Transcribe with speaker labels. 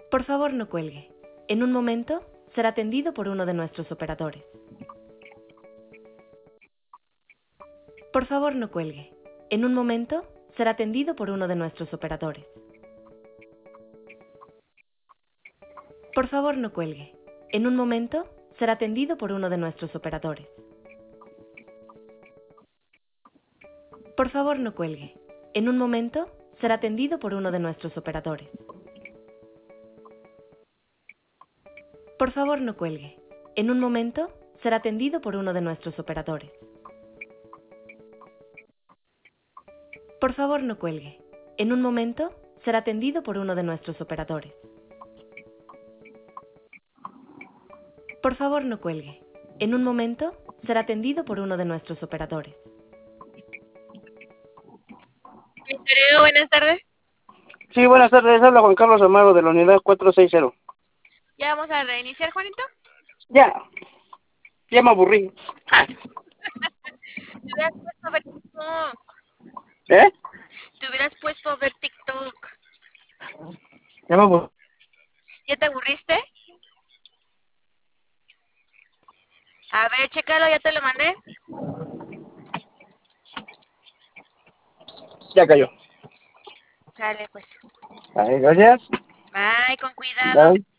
Speaker 1: Por favor, no cuelgue. En un momento será atendido por uno de nuestros operadores. Por favor, no cuelgue. En un momento será atendido por uno de nuestros operadores. Por favor, no cuelgue. En un momento será atendido por uno de nuestros operadores. Por favor, no cuelgue. En un momento será atendido por uno de nuestros operadores. Por favor, no cuelgue. En un momento será atendido por uno de nuestros operadores. Por favor, no cuelgue. En un momento será atendido por uno de nuestros operadores. Por favor, no cuelgue. En un momento será atendido por uno de nuestros operadores.
Speaker 2: Ministerio, buenas tardes.
Speaker 3: Sí, buenas tardes. Habla Juan Carlos Amaro de la unidad 460.
Speaker 2: Ya vamos a reiniciar, Juanito.
Speaker 3: Ya me aburrí.
Speaker 2: Te hubieras puesto a ver TikTok.
Speaker 3: ¿Eh?
Speaker 2: Te hubieras puesto a ver TikTok.
Speaker 3: Ya me aburrí.
Speaker 2: ¿Ya te aburriste? A ver, chécalo, ya te lo mandé.
Speaker 3: Ya cayó.
Speaker 2: Sale, pues.
Speaker 3: Ay, gracias.
Speaker 2: Bye, con cuidado.
Speaker 3: Bye.